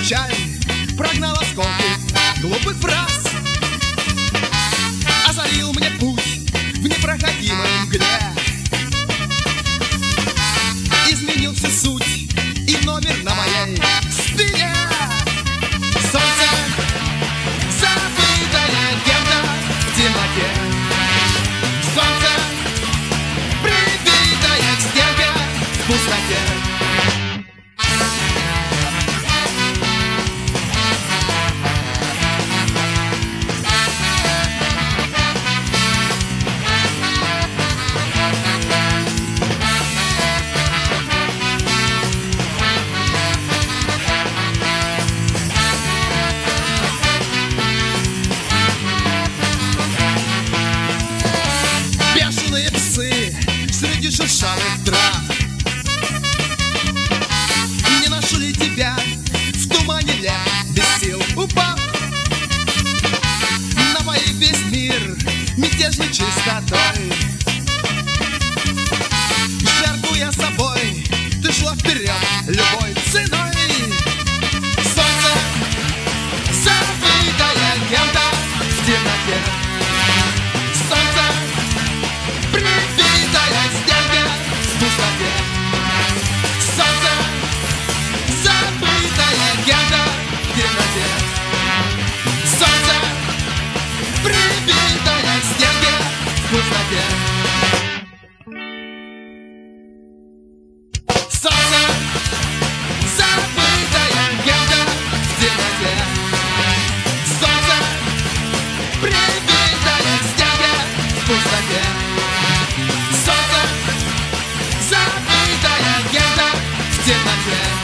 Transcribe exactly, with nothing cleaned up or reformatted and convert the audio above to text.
печаль прогнал осколки глупых фраз, озарил мне путь в непроходимой мгле, изменил всю суть и номер на моей спине. Солнце, забытое кем-то в темноте, солнце, прибитое к стенке в пустоте. Среди шершавых трав не нашли тебя в тумане лет, без сил упав. Напоив весь мир мятежной чистотой, жертвуя собой, ты шла вперед любой ценой. Солнце, забытое кем-то в темноте, солнце, прибитое к стенке в пустоте, солнце, забытое кем-то в темноте, солнце, прибитое к стенке в пустоте, солнце, забытое кем-то в темноте, солнце, прибитое к стенке в пустоте. Солнце, забытое кем-то в темноте.